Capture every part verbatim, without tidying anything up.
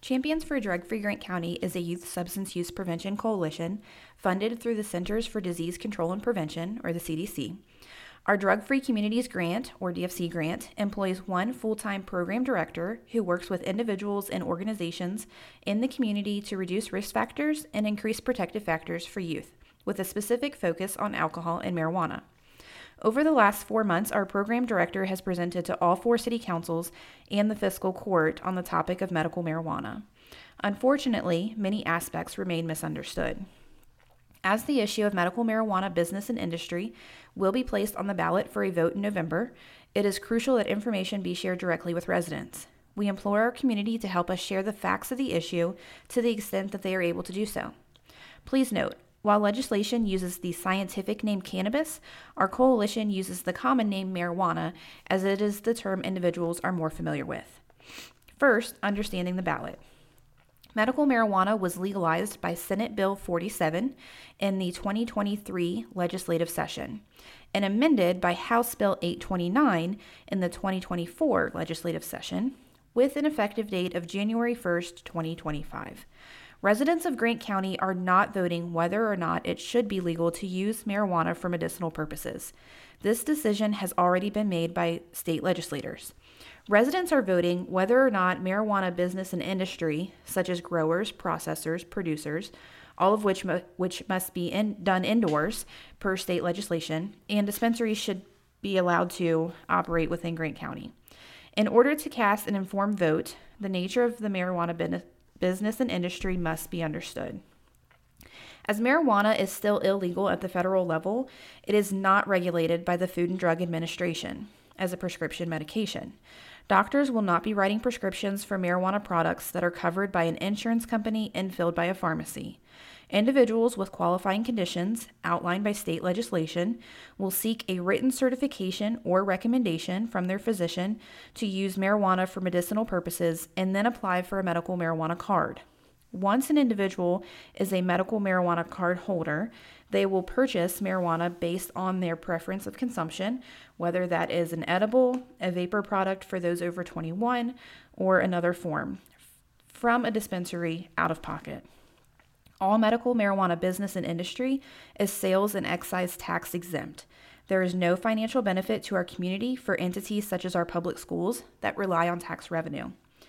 Champions for Drug-Free Grant County is a youth substance use prevention coalition funded through the Centers for Disease Control and Prevention, or the C D C. Our Drug-Free Communities Grant, or D F C grant, employs one full-time program director who works with individuals and organizations in the community to reduce risk factors and increase protective factors for youth, with a specific focus on alcohol and marijuana. Over the last four months, our program director has presented to all four city councils and the fiscal court on the topic of medical marijuana. Unfortunately, many aspects remain misunderstood. As the issue of medical marijuana business and industry will be placed on the ballot for a vote in November, it is crucial that information be shared directly with residents. We implore our community to help us share the facts of the issue to the extent that they are able to do so. Please note, while legislation uses the scientific name cannabis, our coalition uses the common name marijuana, as it is the term individuals are more familiar with. First, understanding the ballot. Medical marijuana was legalized by Senate Bill forty-seven in the twenty twenty-three legislative session and amended by House Bill eight twenty-nine in the twenty twenty-four legislative session with an effective date of January first, twenty twenty-five. Residents of Grant County are not voting whether or not it should be legal to use marijuana for medicinal purposes. This decision has already been made by state legislators. Residents are voting whether or not marijuana business and industry, such as growers, processors, producers, all of which mu- which must be in, done indoors per state legislation, and dispensaries should be allowed to operate within Grant County. In order to cast an informed vote, the nature of the marijuana business Business and industry must be understood. As marijuana is still illegal at the federal level, it is not regulated by the Food and Drug Administration as a prescription medication. Doctors will not be writing prescriptions for marijuana products that are covered by an insurance company and filled by a pharmacy. Individuals with qualifying conditions outlined by state legislation will seek a written certification or recommendation from their physician to use marijuana for medicinal purposes and then apply for a medical marijuana card. Once an individual is a medical marijuana card holder, they will purchase marijuana based on their preference of consumption, whether that is an edible, a vapor product for those over twenty-one, or another form, from a dispensary out of pocket. All medical marijuana business and industry is sales and excise tax exempt. There is no financial benefit to our community for entities such as our public schools that rely on tax revenue.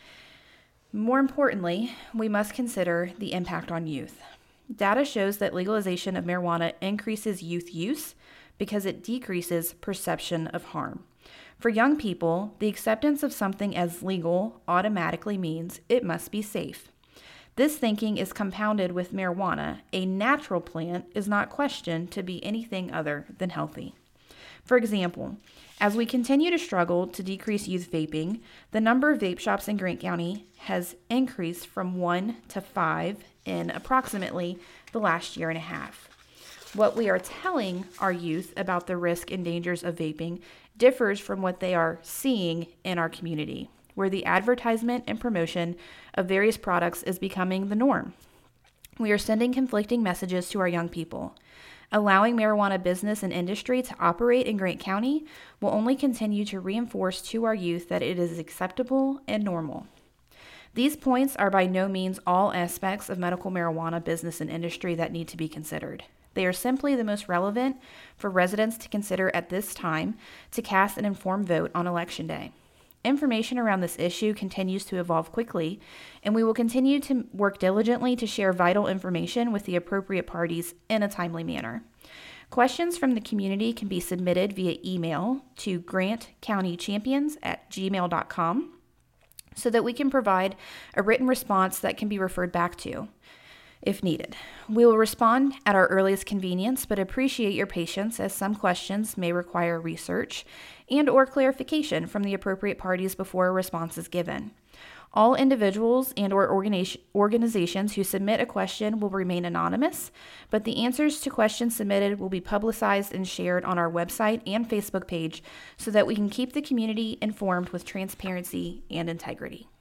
More importantly, we must consider the impact on youth. Data shows that legalization of marijuana increases youth use because it decreases perception of harm. For young people, the acceptance of something as legal automatically means it must be safe. This thinking is compounded with marijuana. A natural plant is not questioned to be anything other than healthy. For example, as we continue to struggle to decrease youth vaping, the number of vape shops in Grant County has increased from one to five in approximately the last year and a half. What we are telling our youth about the risk and dangers of vaping differs from what they are seeing in our community, where the advertisement and promotion of various products is becoming the norm. We are sending conflicting messages to our young people. Allowing marijuana business and industry to operate in Grant County will only continue to reinforce to our youth that it is acceptable and normal. These points are by no means all aspects of medical marijuana business and industry that need to be considered. They are simply the most relevant for residents to consider at this time to cast an informed vote on Election Day. Information around this issue continues to evolve quickly, and we will continue to work diligently to share vital information with the appropriate parties in a timely manner. Questions from the community can be submitted via email to grant county champions at gmail dot com so that we can provide a written response that can be referred back to if needed. We will respond at our earliest convenience, but appreciate your patience as some questions may require research and or clarification from the appropriate parties before a response is given. All individuals and or organi- organizations who submit a question will remain anonymous, but the answers to questions submitted will be publicized and shared on our website and Facebook page so that we can keep the community informed with transparency and integrity.